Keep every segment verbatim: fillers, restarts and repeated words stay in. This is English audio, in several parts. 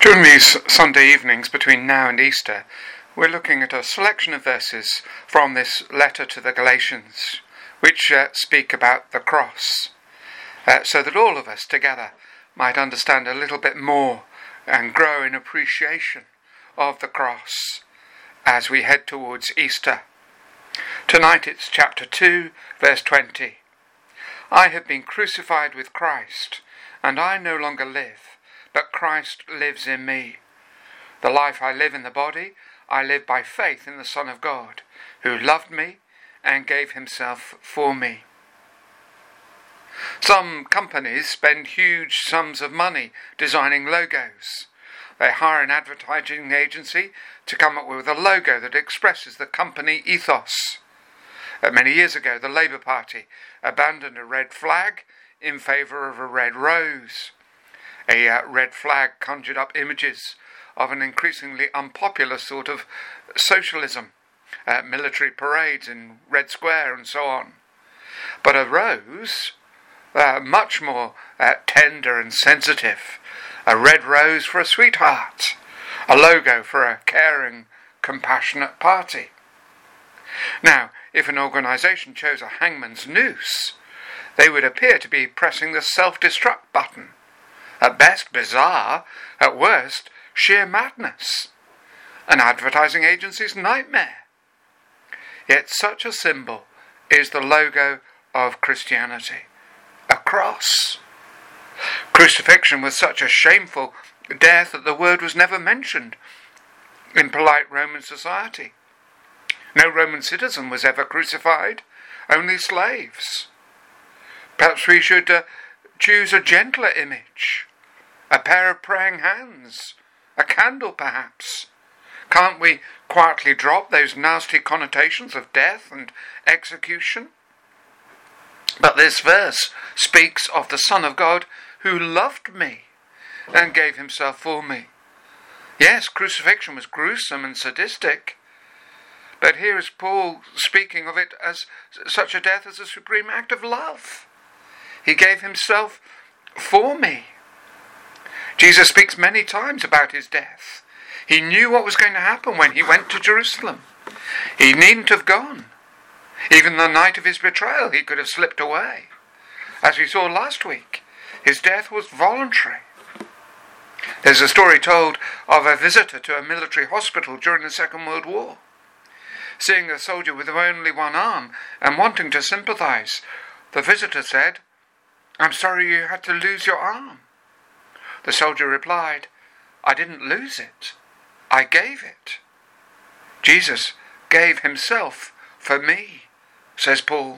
During these Sunday evenings between now and Easter, we're looking at a selection of verses from this letter to the Galatians, which uh, speak about the cross, uh, so that all of us together might understand a little bit more and grow in appreciation of the cross as we head towards Easter. Tonight it's chapter two, verse twenty. I have been crucified with Christ, and I no longer live, but Christ lives in me. The life I live in the body, I live by faith in the Son of God, who loved me and gave himself for me. Some companies spend huge sums of money designing logos. They hire an advertising agency to come up with a logo that expresses the company ethos. Uh, many years ago, the Labour Party abandoned a red flag in favour of a red rose. A uh, red flag conjured up images of an increasingly unpopular sort of socialism, uh, military parades in Red Square and so on. But a rose, uh, much more uh, tender and sensitive, a red rose for a sweetheart, a logo for a caring, compassionate party. Now, if an organisation chose a hangman's noose, they would appear to be pressing the self-destruct button. At best bizarre, at worst sheer madness, an advertising agency's nightmare. Yet such a symbol is the logo of Christianity, a cross. Crucifixion was such a shameful death that the word was never mentioned in polite Roman society. No Roman citizen was ever crucified, only slaves. Perhaps we should uh, choose a gentler image, a pair of praying hands, a candle perhaps. Can't we quietly drop those nasty connotations of death and execution? But this verse speaks of the Son of God who loved me and gave himself for me. Yes, crucifixion was gruesome and sadistic, but here is Paul speaking of it as such a death as a supreme act of love. He gave himself for me. Jesus speaks many times about his death. He knew what was going to happen when he went to Jerusalem. He needn't have gone. Even the night of his betrayal, he could have slipped away. As we saw last week, his death was voluntary. There's a story told of a visitor to a military hospital during the Second World War. Seeing a soldier with only one arm and wanting to sympathise, the visitor said, "I'm sorry you had to lose your arm." The soldier replied, "I didn't lose it. I gave it." Jesus gave himself for me, says Paul.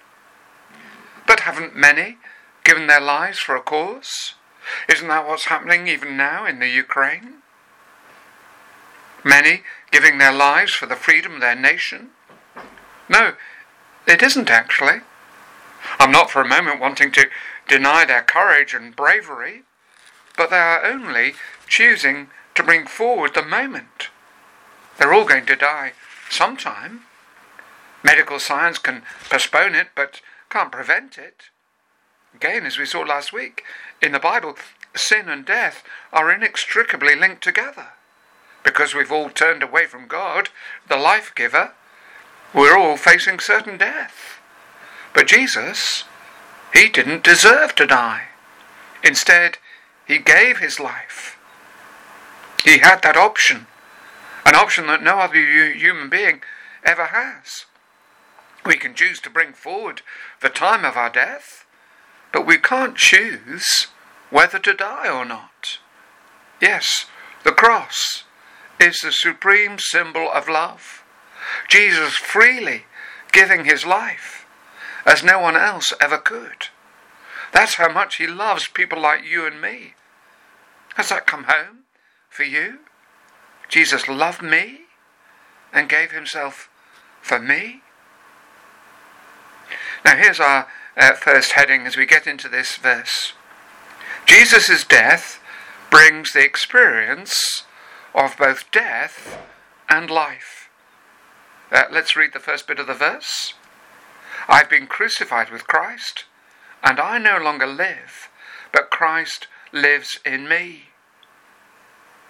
But haven't many given their lives for a cause? Isn't that what's happening even now in the Ukraine? Many giving their lives for the freedom of their nation? No, it isn't actually. I'm not for a moment wanting to deny their courage and bravery, but they are only choosing to bring forward the moment. They're all going to die sometime. Medical science can postpone it, but can't prevent it. Again, as we saw last week, in the Bible, sin and death are inextricably linked together. Because we've all turned away from God, the life giver, we're all facing certain death. But Jesus, he didn't deserve to die. Instead, he gave his life. He had that option, an option that no other human being ever has. We can choose to bring forward the time of our death, but we can't choose whether to die or not. Yes, the cross is the supreme symbol of love. Jesus freely giving his life as no one else ever could. That's how much he loves people like you and me. Has that come home for you? Jesus loved me and gave himself for me. Now here's our uh, first heading as we get into this verse. Jesus' death brings the experience of both death and life. Uh, let's read the first bit of the verse. I've been crucified with Christ, and I no longer live, but Christ lives in me.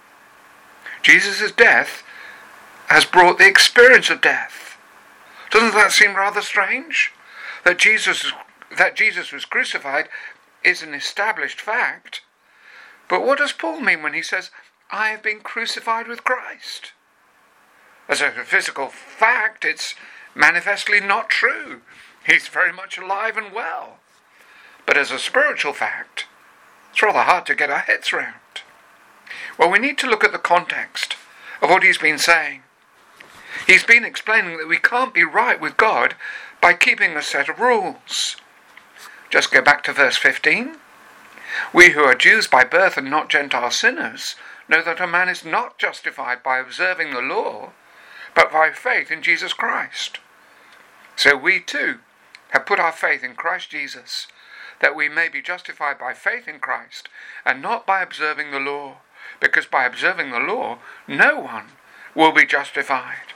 Jesus' death has brought the experience of death. Doesn't that seem rather strange? That Jesus, that Jesus was crucified is an established fact. But what does Paul mean when he says, I have been crucified with Christ? As a physical fact, it's manifestly not true. He's very much alive and well. But as a spiritual fact, it's rather hard to get our heads round. Well, we need to look at the context of what he's been saying. He's been explaining that we can't be right with God by keeping a set of rules. Just go back to verse fifteen. We who are Jews by birth and not Gentile sinners know that a man is not justified by observing the law, but by faith in Jesus Christ. So we too have put our faith in Christ Jesus, that we may be justified by faith in Christ, and not by observing the law, because by observing the law, no one will be justified.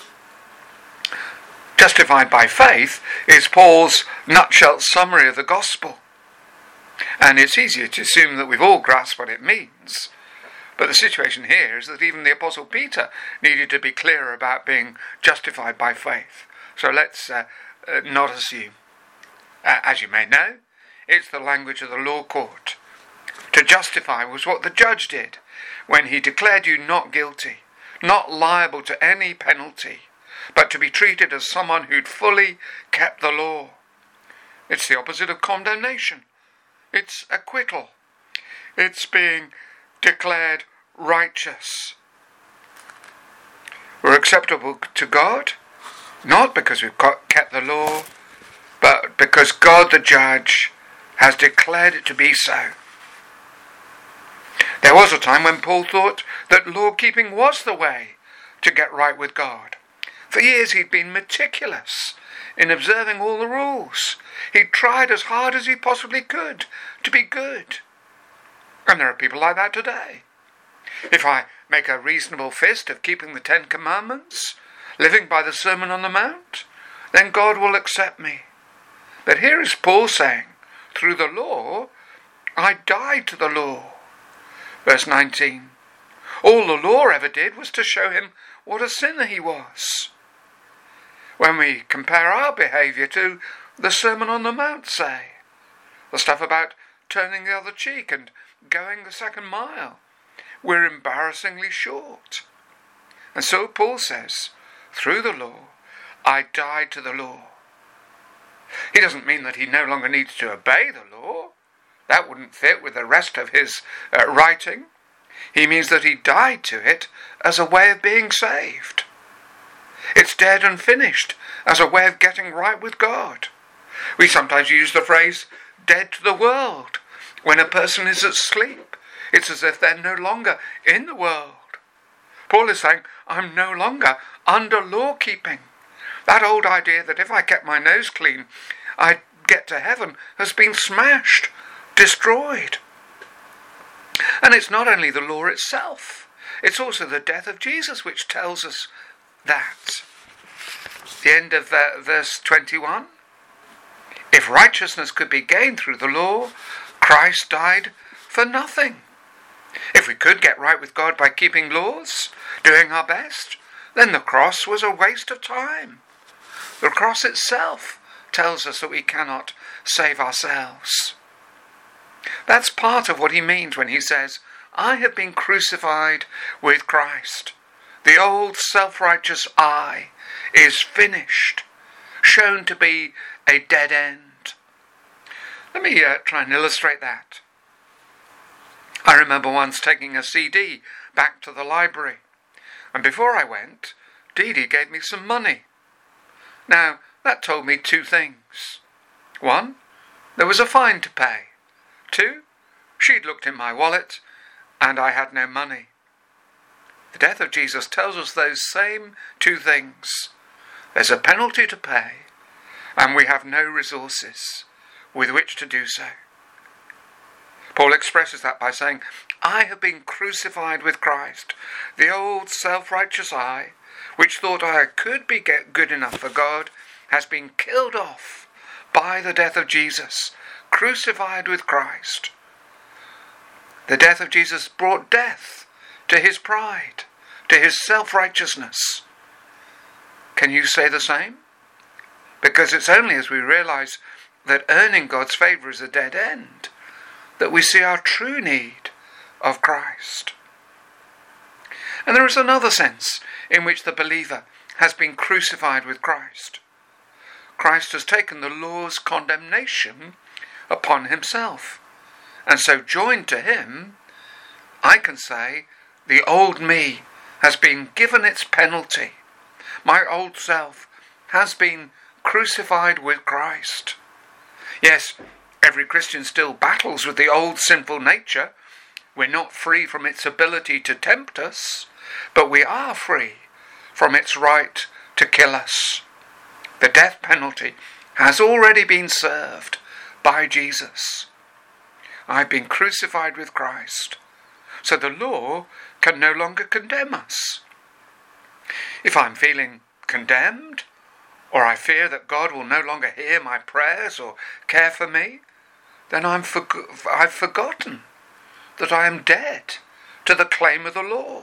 Justified by faith is Paul's nutshell summary of the gospel. And it's easier to assume that we've all grasped what it means. But the situation here is that even the Apostle Peter needed to be clearer about being justified by faith. So let's uh, uh, not assume. Uh, as you may know, it's the language of the law court. To justify was what the judge did when he declared you not guilty, not liable to any penalty, but to be treated as someone who'd fully kept the law. It's the opposite of condemnation. It's acquittal. It's being declared righteous. We're acceptable to God, not because we've got, kept the law, but because God the judge has declared it to be so. There was a time when Paul thought that law-keeping was the way to get right with God. For years he'd been meticulous in observing all the rules. He'd tried as hard as he possibly could to be good. And there are people like that today. If I make a reasonable fist of keeping the Ten Commandments, living by the Sermon on the Mount, then God will accept me. But here is Paul saying, through the law, I died to the law. Verse nineteen. All the law ever did was to show him what a sinner he was. When we compare our behaviour to the Sermon on the Mount, say, the stuff about turning the other cheek and going the second mile, we're embarrassingly short. And so Paul says, through the law, I died to the law. He doesn't mean that he no longer needs to obey the law. That wouldn't fit with the rest of his uh, writing. He means that he died to it as a way of being saved. It's dead and finished as a way of getting right with God. We sometimes use the phrase dead to the world when a person is asleep. It's as if they're no longer in the world. Paul is saying, I'm no longer under law keeping. That old idea that if I kept my nose clean, I'd get to heaven has been smashed, destroyed. And it's not only the law itself, it's also the death of Jesus which tells us that. The end of uh, verse twenty-one. If righteousness could be gained through the law, Christ died for nothing. If we could get right with God by keeping laws, doing our best, then the cross was a waste of time. The cross itself tells us that we cannot save ourselves. That's part of what he means when he says, I have been crucified with Christ. The old self-righteous I is finished, shown to be a dead end. Let me uh, try and illustrate that. I remember once taking a C D back to the library, and before I went, Dee Dee gave me some money. Now, that told me two things. One, there was a fine to pay. Two, she'd looked in my wallet, and I had no money. The death of Jesus tells us those same two things. There's a penalty to pay, and we have no resources with which to do so. Paul expresses that by saying, I have been crucified with Christ. The old self-righteous I, which thought I could be good enough for God, has been killed off by the death of Jesus, crucified with Christ. The death of Jesus brought death to his pride. to his self-righteousness. Can you say the same? Because it's only as we realise that earning God's favour is a dead end that we see our true need of Christ. And there is another sense in which the believer has been crucified with Christ. Christ has taken the law's condemnation upon himself, and so joined to him, I can say, the old me has been given its penalty. My old self has been crucified with Christ. Yes, every Christian still battles with the old sinful nature. We're not free from its ability to tempt us, but we are free from its right to kill us. The death penalty has already been served by Jesus. I've been crucified with Christ, so the law can no longer condemn us. If I'm feeling condemned, or I fear that God will no longer hear my prayers or care for me, then I'm for- I've forgotten that I am dead to the claim of the law.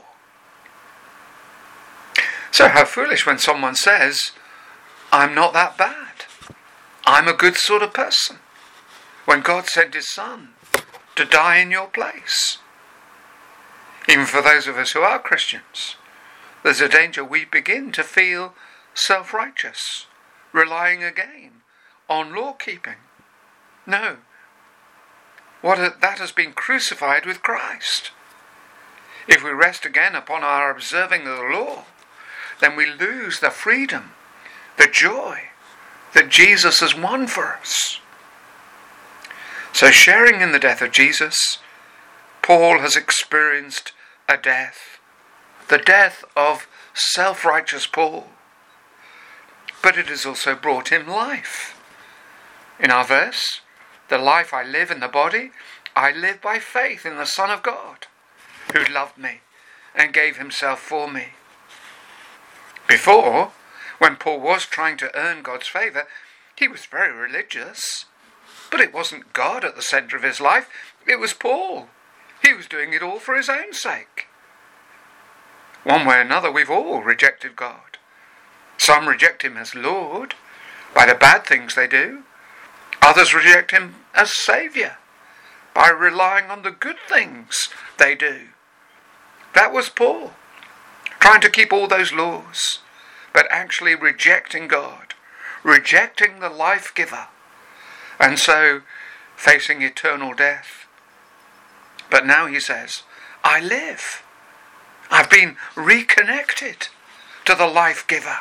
So how foolish when someone says, I'm not that bad. I'm a good sort of person, when God sent his Son to die in your place. Even for those of us who are Christians, there's a danger we begin to feel self-righteous, relying again on law-keeping. No, what a, that has been crucified with Christ. If we rest again upon our observing of the law, then we lose the freedom, the joy that Jesus has won for us. So sharing in the death of Jesus, Paul has experienced a death, the death of self-righteous Paul. But it has also brought him life. In our verse, the life I live in the body, I live by faith in the Son of God, who loved me and gave himself for me. Before, when Paul was trying to earn God's favour, he was very religious. But it wasn't God at the centre of his life, it was Paul. He was doing it all for his own sake. One way or another, we've all rejected God. Some reject him as Lord by the bad things they do. Others reject him as Saviour by relying on the good things they do. That was Paul, trying to keep all those laws, but actually rejecting God, rejecting the life giver, and so facing eternal death. But now he says, I live. I've been reconnected to the life giver.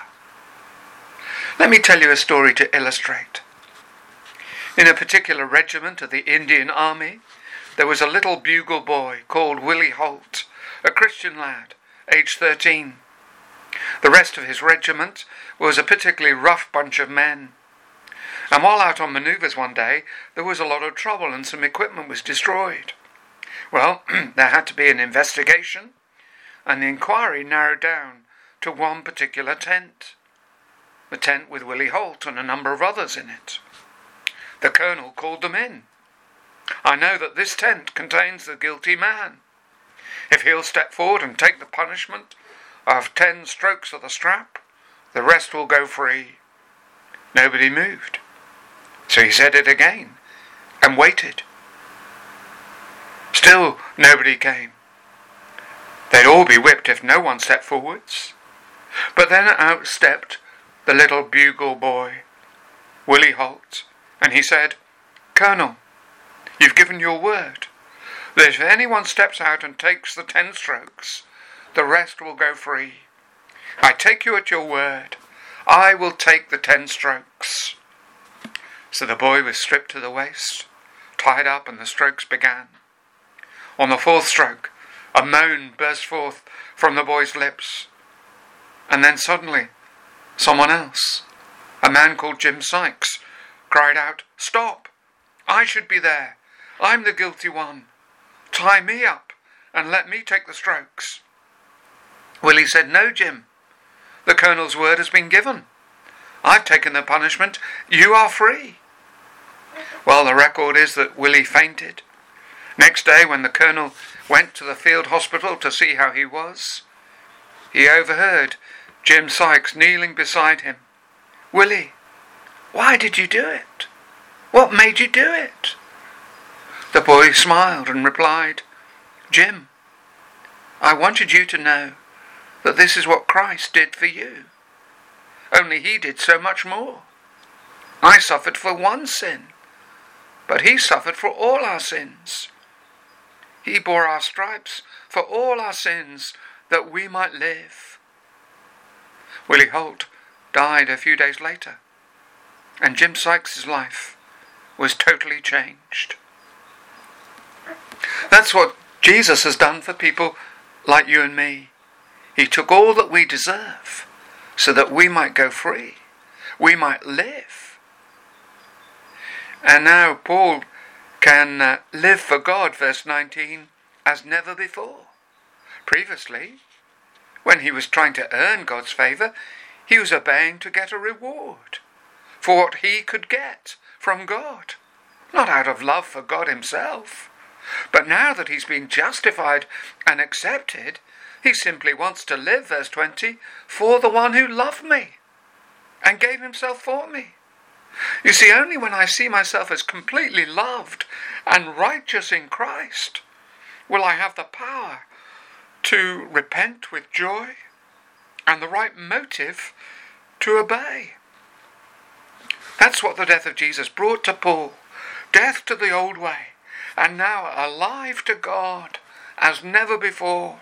Let me tell you a story to illustrate. In a particular regiment of the Indian Army, there was a little bugle boy called Willie Holt, a Christian lad, aged thirteen. The rest of his regiment was a particularly rough bunch of men. And while out on manoeuvres one day, there was a lot of trouble and some equipment was destroyed. Well, there had to be an investigation, and the inquiry narrowed down to one particular tent. The tent with Willie Holt and a number of others in it. The colonel called them in. I know that this tent contains the guilty man. If he'll step forward and take the punishment of ten strokes of the strap, the rest will go free. Nobody moved. So he said it again and waited. Still nobody came. They'd all be whipped if no one stepped forwards. But then out stepped the little bugle boy, Willie Holt, and he said, Colonel, you've given your word that if anyone steps out and takes the ten strokes, the rest will go free. I take you at your word. I will take the ten strokes. So the boy was stripped to the waist, tied up, and the strokes began. On the fourth stroke, a moan burst forth from the boy's lips. And then suddenly, someone else, a man called Jim Sykes, cried out, Stop! I should be there. I'm the guilty one. Tie me up and let me take the strokes. Willie said, No, Jim. The colonel's word has been given. I've taken the punishment. You are free. Well, the record is that Willie fainted. Next day, when the colonel went to the field hospital to see how he was, he overheard Jim Sykes kneeling beside him. "Willie, why did you do it? What made you do it?" The boy smiled and replied, "Jim, I wanted you to know that this is what Christ did for you. Only he did so much more. I suffered for one sin, but he suffered for all our sins. He bore our stripes for all our sins that we might live." Willie Holt died a few days later, and Jim Sykes' life was totally changed. That's what Jesus has done for people like you and me. He took all that we deserve so that we might go free, we might live. And now Paul can uh, live for God, verse nineteen, as never before. Previously, when he was trying to earn God's favour, he was obeying to get a reward for what he could get from God, not out of love for God himself. But now that he's been justified and accepted, he simply wants to live, verse twenty, for the one who loved me and gave himself for me. You see, only when I see myself as completely loved and righteous in Christ will I have the power to repent with joy and the right motive to obey. That's what the death of Jesus brought to Paul. Death to the old way, and now alive to God as never before.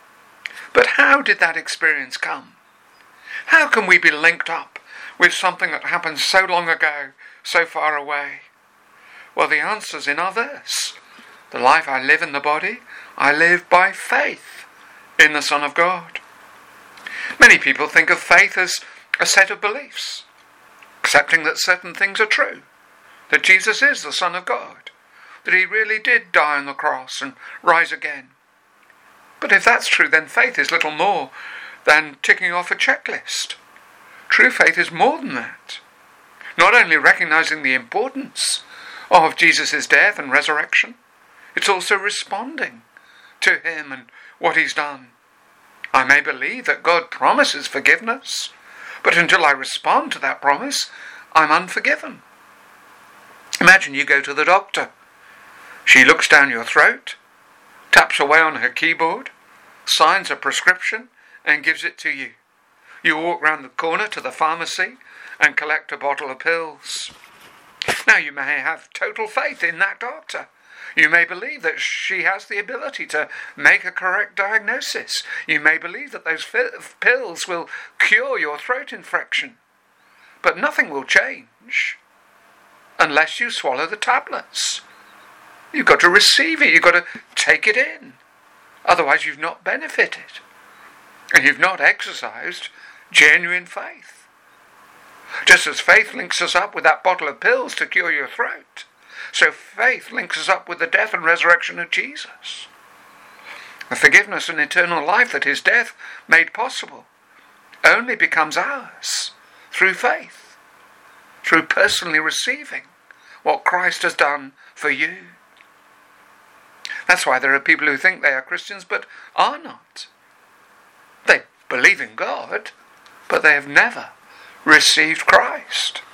But how did that experience come? How can we be linked up with something that happened so long ago, so far away? Well, the answer's in our verse. The life I live in the body, I live by faith in the Son of God. Many people think of faith as a set of beliefs, accepting that certain things are true, that Jesus is the Son of God, that he really did die on the cross and rise again. But if that's true, then faith is little more than ticking off a checklist. True faith is more than that. Not only recognizing the importance of Jesus' death and resurrection, it's also responding to him and what he's done. I may believe that God promises forgiveness, but until I respond to that promise, I'm unforgiven. Imagine you go to the doctor. She looks down your throat, taps away on her keyboard, signs a prescription, and gives it to you. You walk round the corner to the pharmacy and collect a bottle of pills. Now, you may have total faith in that doctor. You may believe that she has the ability to make a correct diagnosis. You may believe that those fi- pills will cure your throat infection. But nothing will change unless you swallow the tablets. You've got to receive it. You've got to take it in. Otherwise, you've not benefited. And you've not exercised genuine faith. Just as faith links us up with that bottle of pills to cure your throat, so faith links us up with the death and resurrection of Jesus. The forgiveness and eternal life that his death made possible only becomes ours through faith, through personally receiving what Christ has done for you. That's why there are people who think they are Christians but are not. They believe in God, but they have never received Christ.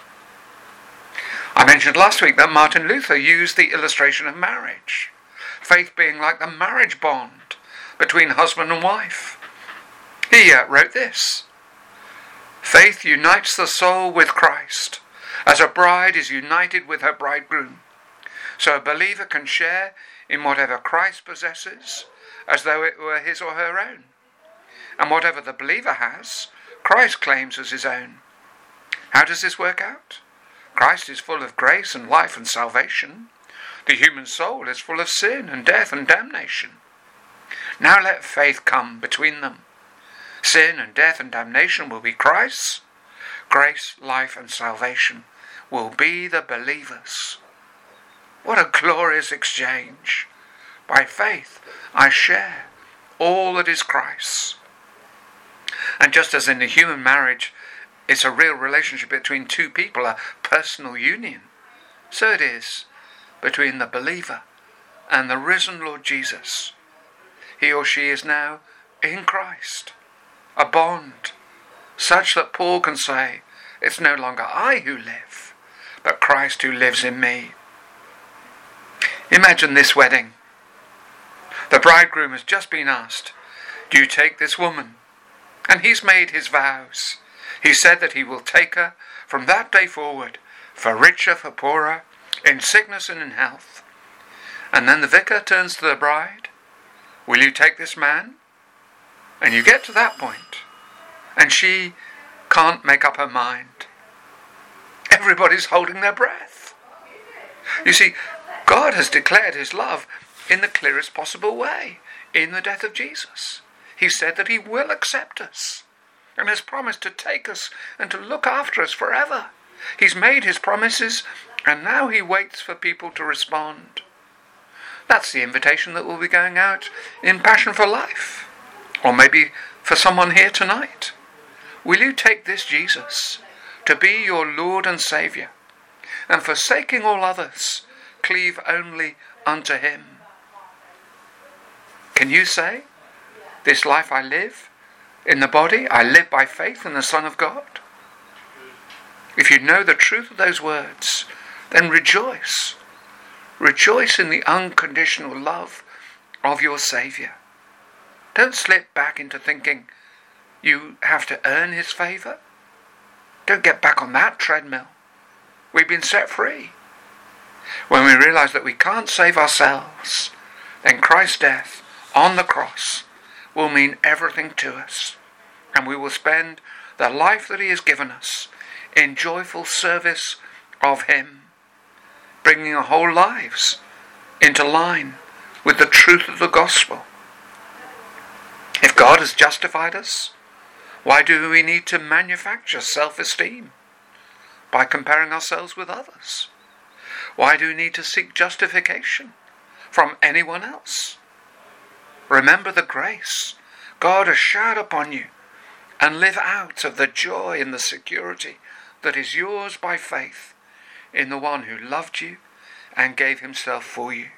I mentioned last week that Martin Luther used the illustration of marriage, faith being like the marriage bond between husband and wife. He uh, wrote this: "Faith unites the soul with Christ, as a bride is united with her bridegroom. So a believer can share in whatever Christ possesses, as though it were his or her own. And whatever the believer has, Christ claims as his own. How does this work out? Christ is full of grace and life and salvation. The human soul is full of sin and death and damnation. Now let faith come between them. Sin and death and damnation will be Christ's. Grace, life and salvation will be the believer's." What a glorious exchange. By faith I share all that is Christ's. And just as in the human marriage, it's a real relationship between two people, a personal union, so it is between the believer and the risen Lord Jesus. He or she is now in Christ, a bond, such that Paul can say, it's no longer I who live, but Christ who lives in me. Imagine this wedding. The bridegroom has just been asked, do you take this woman? And he's made his vows. He said that he will take her from that day forward, for richer, for poorer, in sickness and in health. And then the vicar turns to the bride, will you take this man? And you get to that point, and she can't make up her mind. Everybody's holding their breath. You see, God has declared his love in the clearest possible way, in the death of Jesus. He said that he will accept us, and has promised to take us and to look after us forever. He's made his promises, and now he waits for people to respond. That's the invitation that will be going out in Passion for Life, or maybe for someone here tonight. Will you take this Jesus to be your Lord and Saviour, and forsaking all others, cleave only unto him? Can you say, this life I live in the body, I live by faith in the Son of God? If you know the truth of those words, then rejoice. Rejoice in the unconditional love of your Saviour. Don't slip back into thinking you have to earn his favour. Don't get back on that treadmill. We've been set free. When we realise that we can't save ourselves, then Christ's death on the cross will mean everything to us, and we will spend the life that he has given us in joyful service of him, bringing our whole lives into line with the truth of the gospel. If God has justified us, why do we need to manufacture self-esteem by comparing ourselves with others? Why do we need to seek justification from anyone else? Remember the grace God has showered upon you, and live out of the joy and the security that is yours by faith in the one who loved you and gave himself for you.